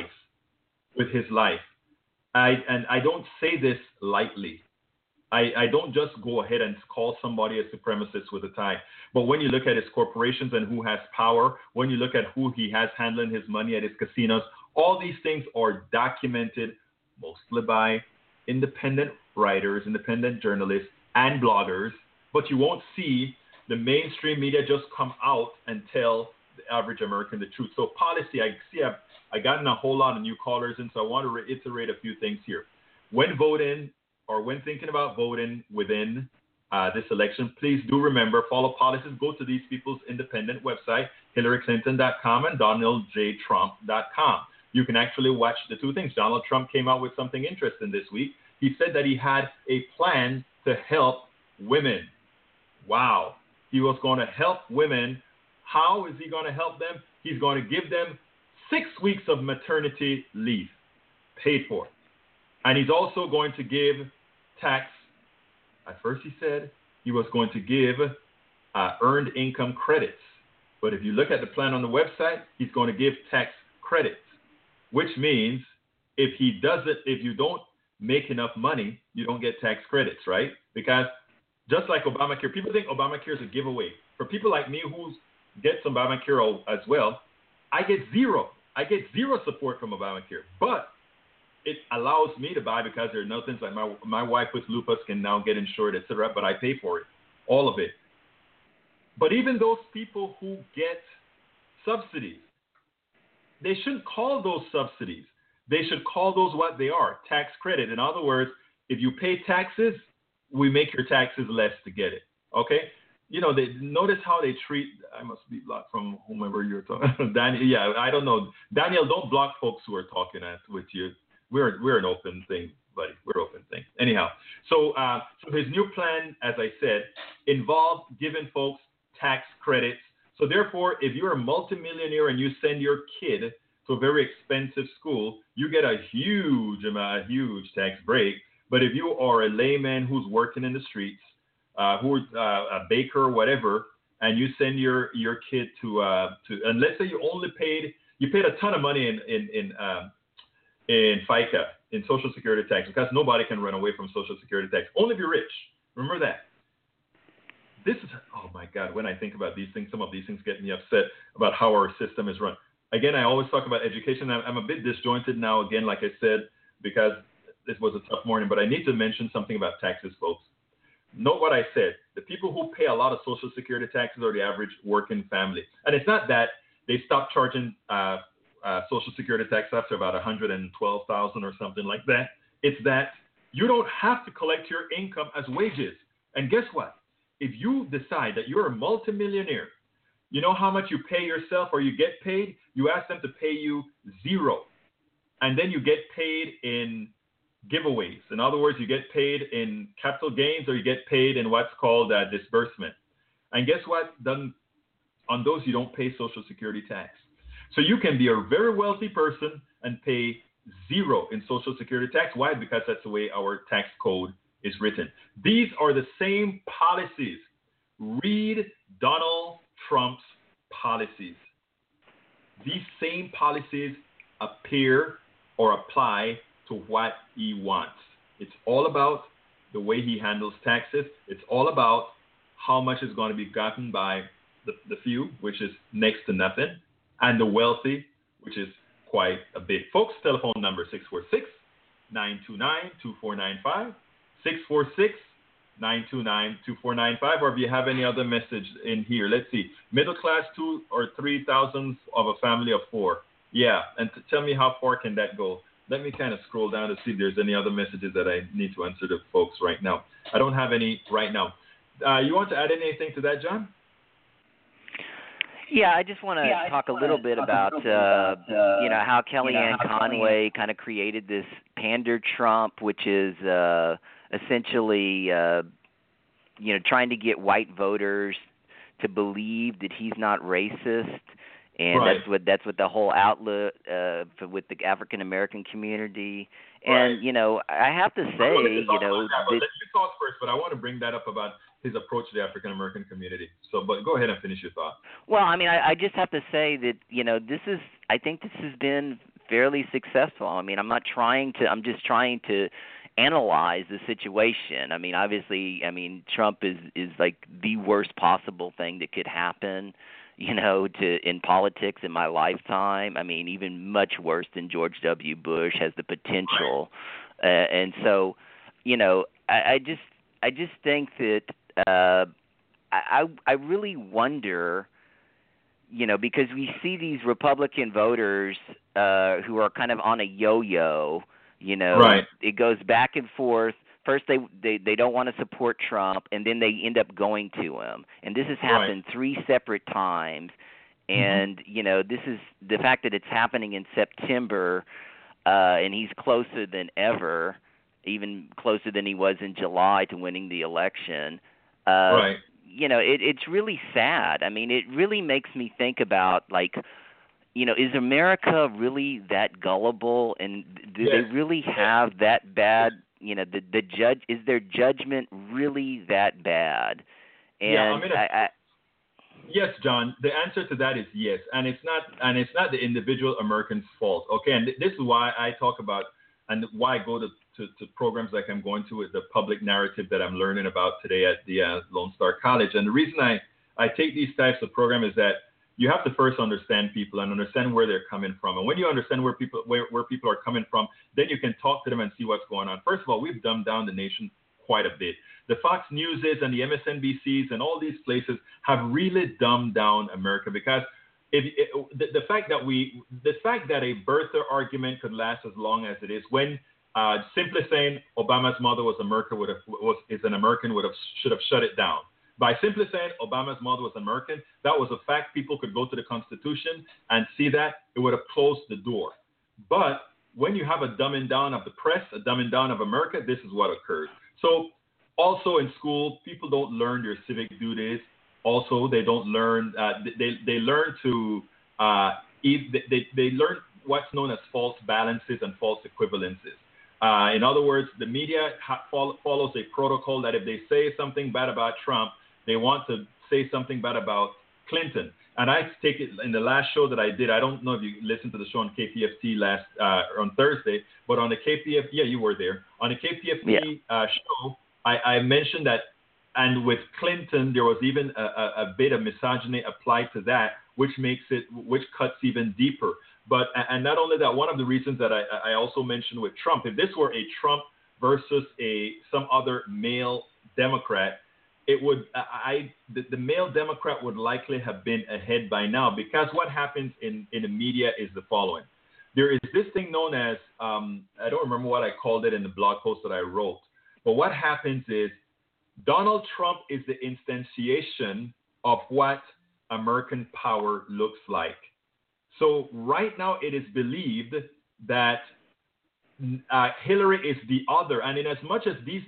I don't say this lightly. I don't just go ahead and call somebody a supremacist with a tie. But when you look at his corporations and who has power, when you look at who he has handling his money at his casinos, all these things are documented mostly by independent writers, independent journalists, and bloggers. But you won't see the mainstream media just come out and tell the average American the truth. So policy, I've gotten a whole lot of new callers in, so I want to reiterate a few things here. When voting or when thinking about voting within this election, please do remember, follow policies. Go to these people's independent website, HillaryClinton.com and DonaldJTrump.com. You can actually watch the two things. Donald Trump came out with something interesting this week. He said that he had a plan to help women. Wow. He was going to help women. How is he going to help them? He's going to give them 6 weeks of maternity leave paid for. And he's also going to give tax. At first he said he was going to give earned income credits. But if you look at the plan on the website, he's going to give tax credits, which means if you don't make enough money, you don't get tax credits, right? Because just like Obamacare, people think Obamacare is a giveaway. For people like me who get some Obamacare as well, I get zero support from Obamacare. But it allows me to buy because there are no things like my wife with lupus can now get insured, etc. But I pay for it, all of it. But even those people who get subsidies, they shouldn't call those subsidies. They should call those what they are, tax credit. In other words, if you pay taxes, we make your taxes less to get it. Okay? You know, notice how they treat. I must be blocked from whomever you're talking. Daniel, yeah, I don't know. Daniel, don't block folks who are talking with you. We're an open thing, buddy. We're open thing. Anyhow, so his new plan, as I said, involved giving folks tax credits. So therefore, if you're a multimillionaire and you send your kid to a very expensive school, you get a huge tax break. But if you are a layman who's working in the streets, who's a baker or whatever, and you send your kid to and let's say you paid a ton of money in FICA, in Social Security tax, because nobody can run away from Social Security tax. Only if you're rich. Remember that. This is, oh my God, when I think about these things, some of these things get me upset about how our system is run. Again, I always talk about education. I'm a bit disjointed now, again, like I said, because this was a tough morning, but I need to mention something about taxes, folks. Note what I said. The people who pay a lot of Social Security taxes are the average working family. And it's not that they stopped charging Social Security tax after about $112,000 or something like that. It's that you don't have to collect your income as wages. And guess what? If you decide that you're a multimillionaire, you know how much you pay yourself or you get paid? You ask them to pay you zero. And then you get paid in giveaways. In other words, you get paid in capital gains or you get paid in what's called disbursement. And guess what? On those, you don't pay Social Security tax. So you can be a very wealthy person and pay zero in Social Security tax. Why? Because that's the way our tax code is written. These are the same policies. Read Donald Trump's policies. these same policies appear or apply to what he wants. It's all about the way he handles taxes. It's all about how much is going to be gotten by the few, which is next to nothing, and the wealthy, which is quite a bit. Folks, telephone number 646-929-2495, 646-929-2495, or if you have any other message in here. Let's see. Middle class, 2,000 or 3,000 of a family of 4. Yeah, and tell me how far can that go? Let me kind of scroll down to see if there's any other messages that I need to answer to folks right now. I don't have any right now. You want to add anything to that, John? Yeah, I just want to talk a little bit about, how Kellyanne Conway kind of created this pander Trump, which is essentially, trying to get white voters to believe that he's not racist. And right. that's what the whole outlet with the African American community. And right. I have to say, let you talk first, but I want to bring that up about his approach to the African American community. So, but go ahead and finish your thought. Well, I mean, I just have to say that I think this has been fairly successful. I mean, I'm just trying to analyze the situation. I mean, obviously, Trump is like the worst possible thing that could happen, in politics in my lifetime. I mean, even much worse than George W. Bush has the potential. And so, I just think that I really wonder, because we see these Republican voters who are kind of on a yo-yo, right. It goes back and forth. First, they don't want to support Trump, and then they end up going to him. And this has happened right. 3 separate times. And, this is the fact that it's happening in September, and he's closer than ever, even closer than he was in July to winning the election. Right. It's really sad. I mean, it really makes me think about, is America really that gullible, and do they really have that bad? Is their judgment really that bad? And yes, John. The answer to that is yes, and it's not the individual American's fault. Okay, and this is why I talk about and why I go to programs like I'm going to with the public narrative that I'm learning about today at the Lone Star College. And the reason I take these types of programs is that you have to first understand people and understand where they're coming from. And when you understand where people are coming from, then you can talk to them and see what's going on. First of all, we've dumbed down the nation quite a bit. The Fox Newses and the MSNBCs and all these places have really dumbed down America, because the fact that a birther argument could last as long as it is, when simply saying Obama's mother was American should have shut it down. By simply saying Obama's mother was American, that was a fact. People could go to the Constitution and see that. It would have closed the door. But when you have a dumbing down of the press, a dumbing down of America, this is what occurs. So also in school, people don't learn their civic duties. Also, they don't learn. They learn to they learn what's known as false balances and false equivalences. In other words, the media follows a protocol that if they say something bad about Trump, they want to say something bad about Clinton. And I take it in the last show that I did. I don't know if you listened to the show on KPFT on Thursday, but on the KPFT, yeah, you were there. On the KPFT show, I mentioned that, and with Clinton, there was even a bit of misogyny applied to that, which cuts even deeper. But and not only that, one of the reasons that I also mentioned with Trump, if this were a Trump versus some other male Democrat, it would the male Democrat would likely have been ahead by now, because what happens in the media is the following. There is this thing known as I don't remember what I called it in the blog post that I wrote, but what happens is Donald Trump is the instantiation of what American power looks like. So right now it is believed that Hillary is the other, and in as much as these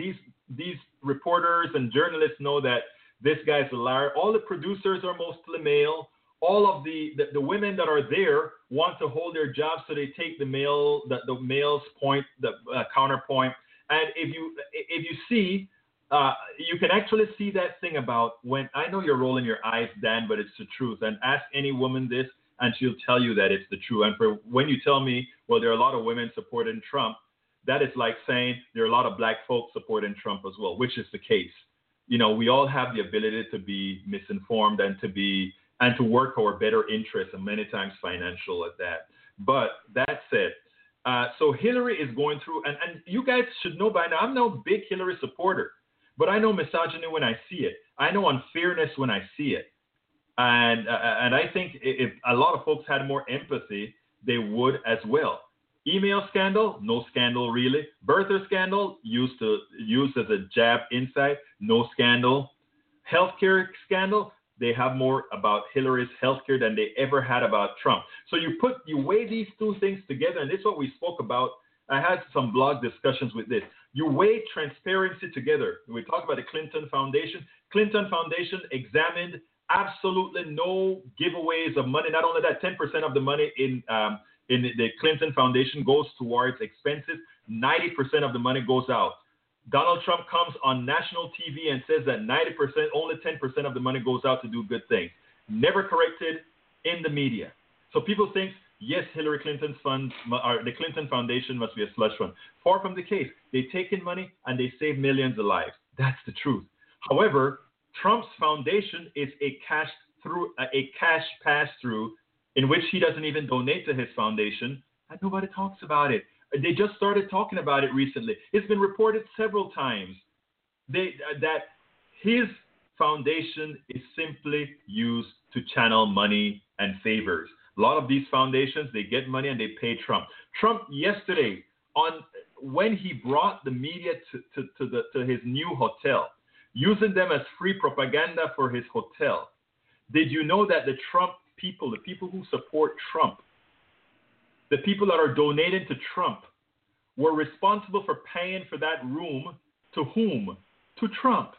reporters and journalists know that this guy is a liar, all the producers are mostly male. All of the women that are there want to hold their jobs, so they take the male's point, the counterpoint. And if you see, you can actually see that thing about when, I know you're rolling your eyes, Dan, but it's the truth. And ask any woman this. and she'll tell you that it's the truth. And for when you tell me, well, there are a lot of women supporting Trump, that is like saying there are a lot of black folks supporting Trump as well, which is the case. You know, we all have the ability to be misinformed and to work our better interests, and many times financial at that. But that said, so Hillary is going through, and you guys should know by now, I'm no big Hillary supporter, but I know misogyny when I see it. I know unfairness when I see it. And I think if a lot of folks had more empathy, they would as well. Email scandal, no scandal really. Birther scandal, used as a jab inside, no scandal. Healthcare scandal, they have more about Hillary's healthcare than they ever had about Trump. So you weigh these two things together, and this is what we spoke about. I had some blog discussions with this. You weigh transparency together. We talked about the Clinton Foundation. Clinton Foundation examined absolutely no giveaways of money. Not only that, 10% of the money in the Clinton Foundation goes towards expenses. 90% of the money goes out. Donald Trump comes on national TV and says that 90%, only 10% of the money goes out to do good things. Never corrected in the media. So people think, yes, Hillary Clinton's funds, or the Clinton Foundation must be a slush fund. Far from the case. They take in money and they save millions of lives. That's the truth. However, Trump's foundation is a cash pass-through in which he doesn't even donate to his foundation, and nobody talks about it. They just started talking about it recently. It's been reported several times that his foundation is simply used to channel money and favors. A lot of these foundations, they get money and they pay Trump. Trump yesterday, when he brought the media to his new hotel, using them as free propaganda for his hotel, did you know that the Trump people, the people who support Trump, the people that are donating to Trump, were responsible for paying for that room to whom? To Trump.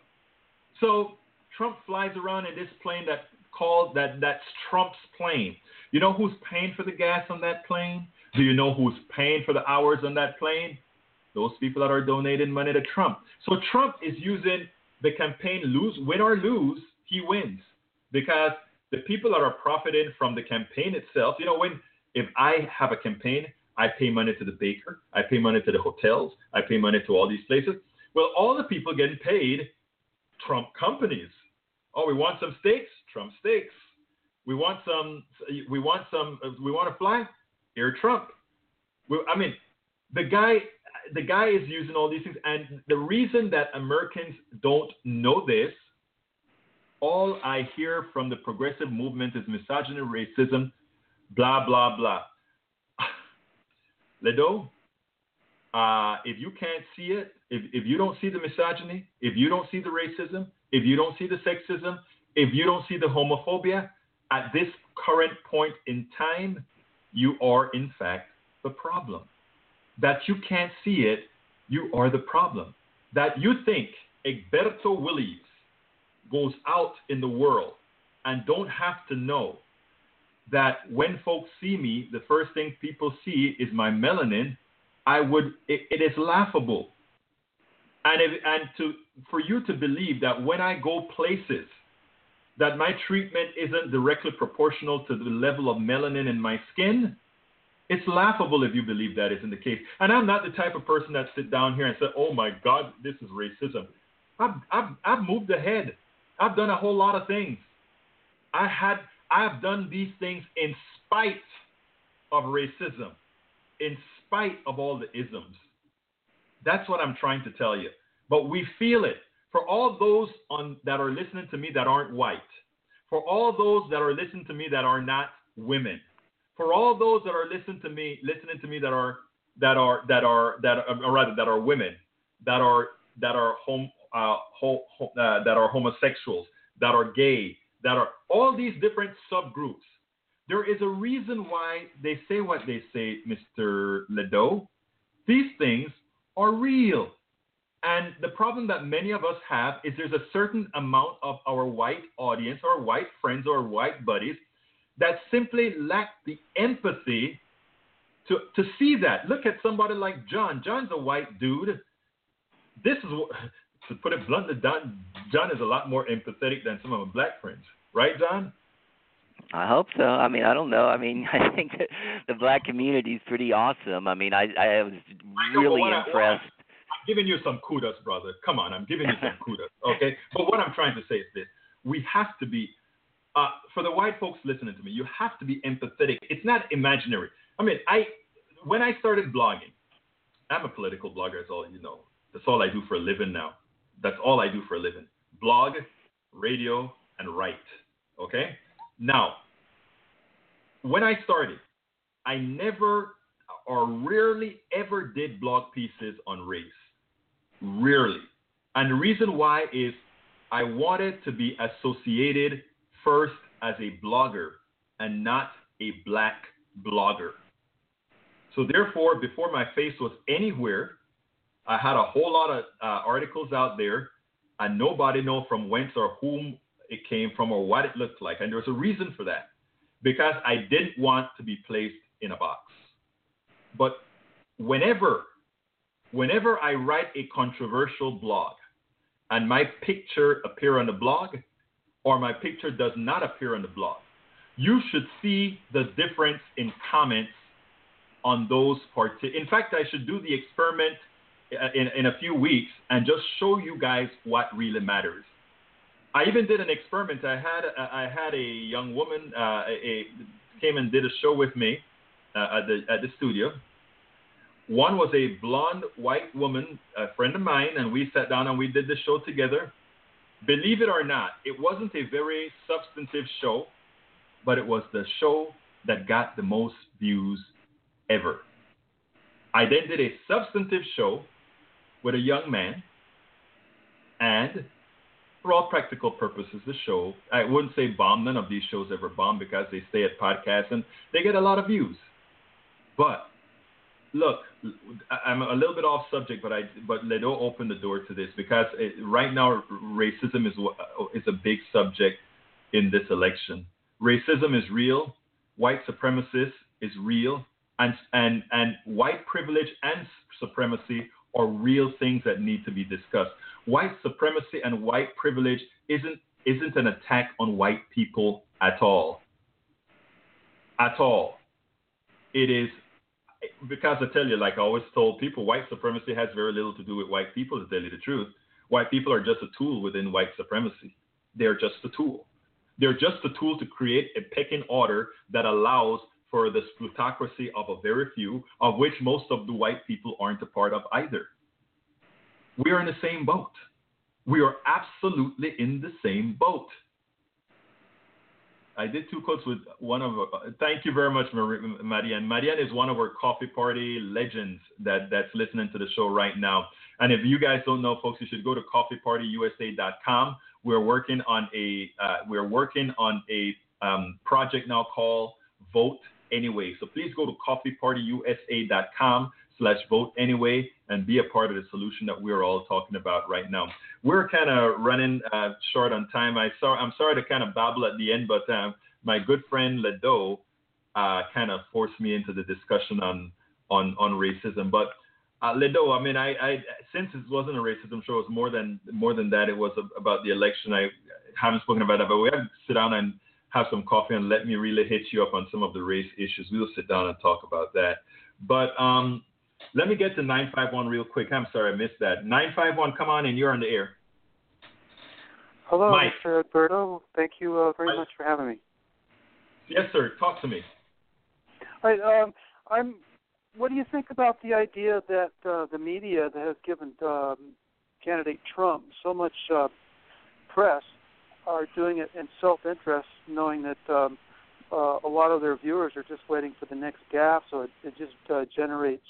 So Trump flies around in this plane that's Trump's plane. You know who's paying for the gas on that plane? Do you know who's paying for the hours on that plane? Those people that are donating money to Trump. So Trump is using the campaign, win or lose, he wins. Because the people that are profiting from the campaign itself, you know, if I have a campaign, I pay money to the baker, I pay money to the hotels, I pay money to all these places. Well, all the people getting paid, Trump companies. Oh, we want some steaks? Trump steaks. We want to fly? Here, Trump. The guy is using all these things, and the reason that Americans don't know this, all I hear from the progressive movement is misogyny, racism, blah, blah, blah. Ledo, if you can't see it, if you don't see the misogyny, if you don't see the racism, if you don't see the sexism, if you don't see the homophobia, at this current point in time, you are in fact the problem. That you can't see it, you are the problem. That you think Egberto Willies goes out in the world and don't have to know that when folks see me, the first thing people see is my melanin. It is laughable. For you to believe that when I go places, that my treatment isn't directly proportional to the level of melanin in my skin, it's laughable if you believe that isn't the case. And I'm not the type of person that sit down here and say, oh my God, this is racism. I've moved ahead. I've done a whole lot of things. I've done these things in spite of racism, in spite of all the isms. That's what I'm trying to tell you. But we feel it. For all those that are listening to me that aren't white, for all those that are listening to me that are not women, for all those that are listening to me that are women, that are homosexuals, that are gay, that are all these different subgroups. There is a reason why they say what they say, Mr. Ledo. These things are real. And the problem that many of us have is there's a certain amount of our white audience, our white friends, or white buddies that simply lack the empathy to see that. Look at somebody like John. John's a white dude. This is, to put it bluntly, John is a lot more empathetic than some of my black friends. Right, John? I hope so. I mean, I don't know. I mean, I think that the black community is pretty awesome. I mean, I was really impressed. I'm giving you some kudos, brother. Come on, I'm giving you some kudos, okay? But what I'm trying to say is this. We have to be, for the white folks listening to me, you have to be empathetic. It's not imaginary. I mean, when I started blogging, I'm a political blogger, as all you know. That's all I do for a living now. That's all I do for a living. Blog, radio, and write, okay? Now, when I started, I never or rarely ever did blog pieces on race. Rarely. And the reason why is I wanted to be associated first as a blogger and not a black blogger. So therefore, before my face was anywhere, I had a whole lot of articles out there, and nobody knew from whence or whom it came from or what it looked like. And there was a reason for that, because I didn't want to be placed in a box. But whenever I write a controversial blog and my picture appear on the blog or my picture does not appear on the blog, you should see the difference in comments on those parts. In fact, I should do the experiment in a few weeks and just show you guys what really matters. I even did an experiment. I had a young woman came and did a show with me at the studio. One was a blonde white woman, a friend of mine, and we sat down and we did the show together. Believe it or not, it wasn't a very substantive show, but it was the show that got the most views ever. I then did a substantive show with a young man, and for all practical purposes, the show, I wouldn't say bomb. None of these shows ever bomb because they stay at podcasts and they get a lot of views. But look, I'm a little bit off subject, but Ledo opened the door to this because right now racism is a big subject in this election. Racism is real. White supremacy is real, and white privilege and supremacy are real things that need to be discussed. White supremacy and white privilege isn't an attack on white people at all. At all. It is, because I tell you, like I always told people, white supremacy has very little to do with white people, to tell you the truth. White people are just a tool within white supremacy. They're just a tool. They're just a tool to create a pecking order that allows for the plutocracy of a very few, of which most of the white people aren't a part of either. We are in the same boat. We are absolutely in the same boat. I did 2 quotes with one of, thank you very much, Marianne. Marianne is one of our coffee party legends that's listening to the show right now. And if you guys don't know, folks, you should go to coffeepartyusa.com. We're working on a project now called Vote Anyway. So please go to coffeepartyusa.com/vote anyway and be a part of the solution that we're all talking about right now. We're kind of running short on time. I'm sorry to kind of babble at the end, but my good friend Ledo kind of forced me into the discussion on racism. But Ledo, I mean, I since it wasn't a racism show, it was more than that. It was about the election. I haven't spoken about that, but we have to sit down and have some coffee and let me really hit you up on some of the race issues. We'll sit down and talk about that. But let me get to 951 real quick. I'm sorry I missed that. 951, come on in. You're on the air. Hello, Mike. Mr. Alberto. Thank you very much for having me. Yes, sir. Talk to me. All right. What do you think about the idea that the media that has given candidate Trump so much press are doing it in self-interest, knowing that a lot of their viewers are just waiting for the next gaffe, so it just generates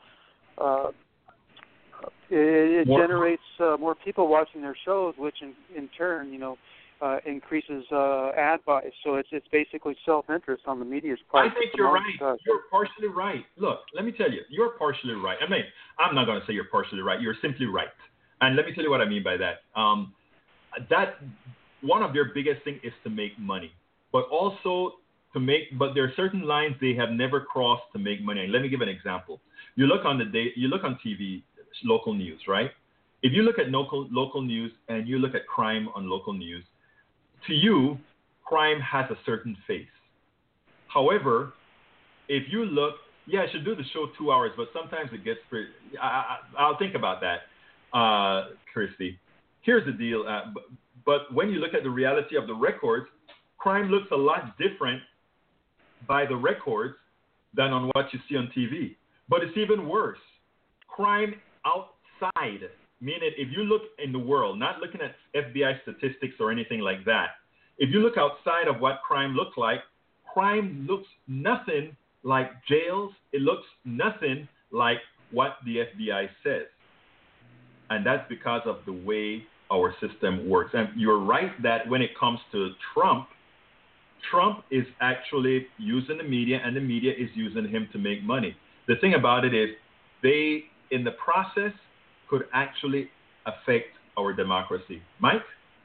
more people watching their shows, which in turn, increases ad buys. So it's basically self-interest on the media's part. I think you're right. You're partially right. Look, let me tell you, you're partially right. I mean, I'm not going to say you're partially right. You're simply right. And let me tell you what I mean by that. That one of their biggest thing is to make money, but also but there are certain lines they have never crossed to make money. And let me give an example. You look on TV, local news, right? If you look at local news and you look at crime on local news, to you, crime has a certain face. However, if you look, I should do the show 2 hours, but sometimes it gets pretty. I'll think about that, Christy. Here's the deal. But when you look at the reality of the records, crime looks a lot different by the records than on what you see on TV. But it's even worse. Crime outside, meaning if you look in the world, not looking at FBI statistics or anything like that, if you look outside of what crime looks like, crime looks nothing like jails. It looks nothing like what the FBI says. And that's because of the way our system works. And you're right that when it comes to Trump is actually using the media, and the media is using him to make money. The thing about it is they, in the process, could actually affect our democracy. Mike?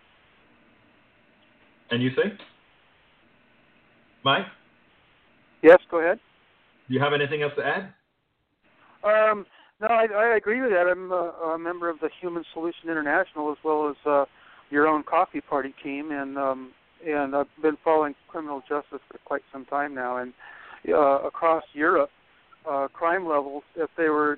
And you say? Mike? Yes, go ahead. Do you have anything else to add? No, I agree with that. I'm a member of the Human Solution International as well as your own Coffee Party team, and I've been following criminal justice for quite some time now. And across Europe, crime levels, if the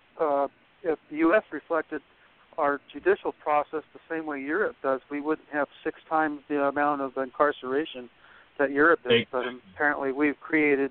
U.S. reflected our judicial process the same way Europe does, we wouldn't have 6 times the amount of incarceration that Europe is. But apparently we've created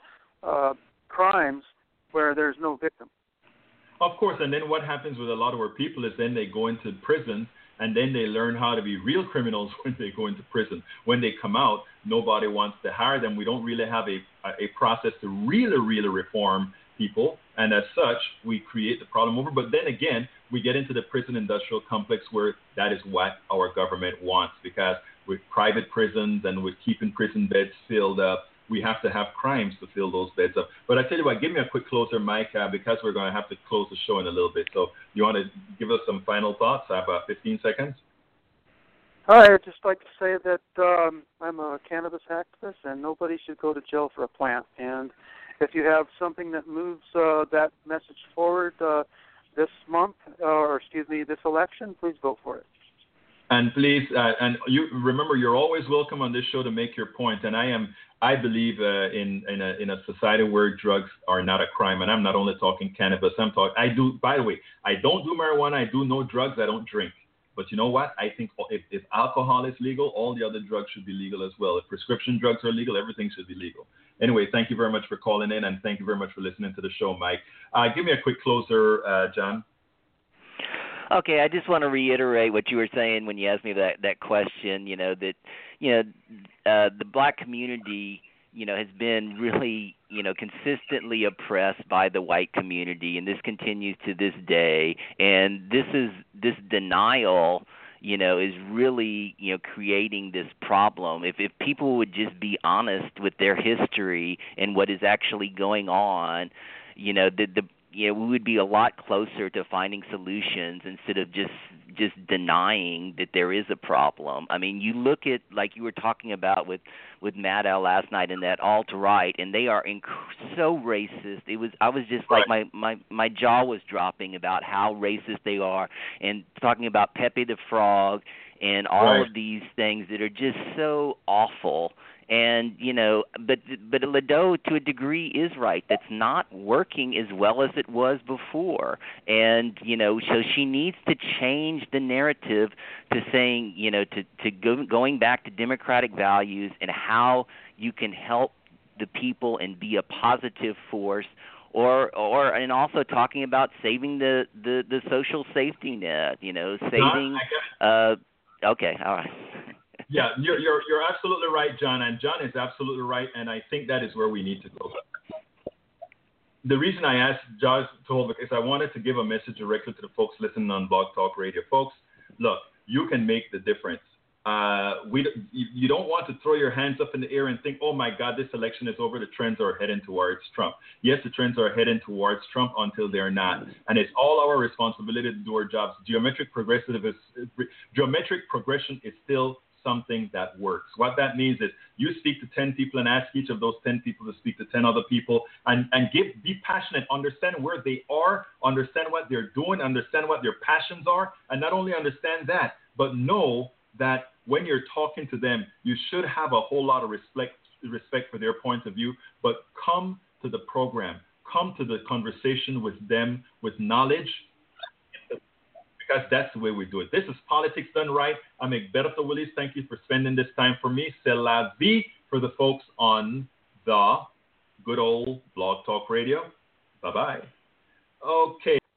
crimes where there's no victim. Of course, and then what happens with a lot of our people is then they go into prison, and then they learn how to be real criminals when they go into prison. When they come out, nobody wants to hire them. We don't really have a process to really reform people, and as such, we create the problem over. But then again, we get into the prison industrial complex where that is what our government wants, because with private prisons and with keeping prison beds filled up, we have to have crimes to fill those beds up. But I tell you what, give me a quick closer, Mike, because we're going to have to close the show in a little bit. So you want to give us some final thoughts? I have about 15 seconds. I'd just like to say that I'm a cannabis activist, and nobody should go to jail for a plant. And if you have something that moves that message forward this election, please vote for it. And please, and you remember, you're always welcome on this show to make your point. And I believe in a society where drugs are not a crime. And I'm not only talking cannabis. By the way, I don't do marijuana. I do no drugs. I don't drink. But you know what? I think if alcohol is legal, all the other drugs should be legal as well. If prescription drugs are legal, everything should be legal. Anyway, thank you very much for calling in, and thank you very much for listening to the show, Mike. Give me a quick closer, John. Okay, I just want to reiterate what you were saying when you asked me that question. The black community, has been really, consistently oppressed by the white community, and this continues to this day. And this denial, is really, creating this problem. If people would just be honest with their history and what is actually going on, we would be a lot closer to finding solutions instead of just denying that there is a problem. I mean, you look at, like you were talking about with Matt L last night and that alt-right, and they are so racist. I was just like, my jaw was dropping about how racist they are, and talking about Pepe the Frog and all of these things that are just so awful. And, but Ledo, to a degree, is right. That's not working as well as it was before. And, so she needs to change the narrative to saying, going back to democratic values and how you can help the people and be a positive force. And also talking about saving the social safety net, saving. Okay, all right. Yeah, you're absolutely right, John, and John is absolutely right, and I think that is where we need to go. The reason I asked Josh Tolbert is I wanted to give a message directly to the folks listening on Blog Talk Radio. Folks, look, you can make the difference. You don't want to throw your hands up in the air and think, oh my God, this election is over. The trends are heading towards Trump. Yes, the trends are heading towards Trump until they're not. And it's all our responsibility to do our jobs. Geometric progression is still something that works. What that means is you speak to 10 people and ask each of those 10 people to speak to 10 other people and be passionate, understand where they are, understand what they're doing, understand what their passions are, and not only understand that, but know that when you're talking to them, you should have a whole lot of respect for their point of view, but come to the program, come to the conversation with them with knowledge, because that's the way we do it. This is Politics Done Right. I'm Egberto Willis. Thank you for spending this time for me. C'est la vie for the folks on the good old Blog Talk Radio. Bye-bye. Okay.